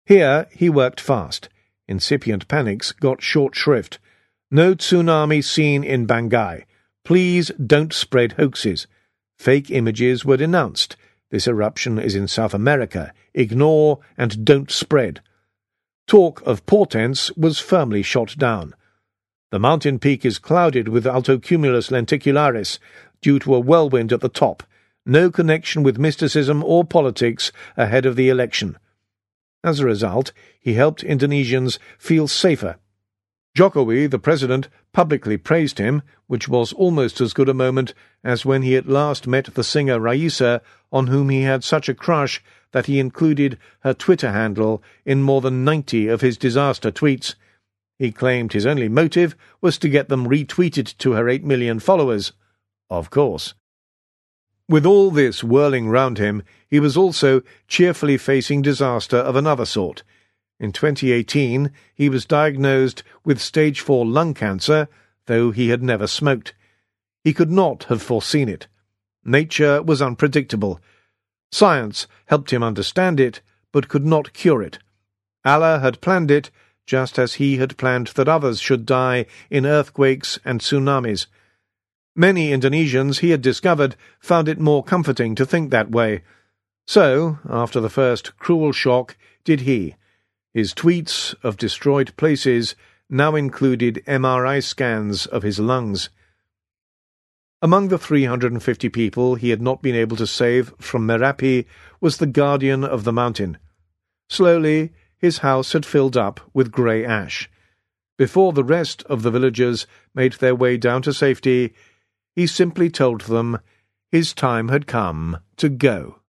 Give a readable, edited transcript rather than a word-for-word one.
Here he worked fast. Incipient panics got short shrift. No tsunami seen in Bangai. Please don't spread hoaxes. Fake images were denounced. This eruption is in South America. Ignore and don't spread. Talk of portents was firmly shot down. The mountain peak is clouded with altocumulus lenticularis due to a whirlwind at the top. No connection with mysticism or politics ahead of the election. As a result, he helped Indonesians feel safer. Jokowi, the president, publicly praised him, which was almost as good a moment as when he at last met the singer Raisa, on whom he had such a crush that he included her Twitter handle in more than 90 of his disaster tweets. He claimed his only motive was to get them retweeted to her 8 million followers. Of course. With all this whirling round him, he was also cheerfully facing disaster of another sort. In 2018, he was diagnosed with stage 4 lung cancer, though he had never smoked. He could not have foreseen it. Nature was unpredictable. Science helped him understand it, but could not cure it. Allah had planned it, just as he had planned that others should die in earthquakes and tsunamis. Many Indonesians, he had discovered, found it more comforting to think that way. So, after the first cruel shock, did he. His tweets of destroyed places now included MRI scans of his lungs. Among the 350 people he had not been able to save from Merapi was the guardian of the mountain. Slowly, his house had filled up with grey ash. Before the rest of the villagers made their way down to safety, he simply told them his time had come to go.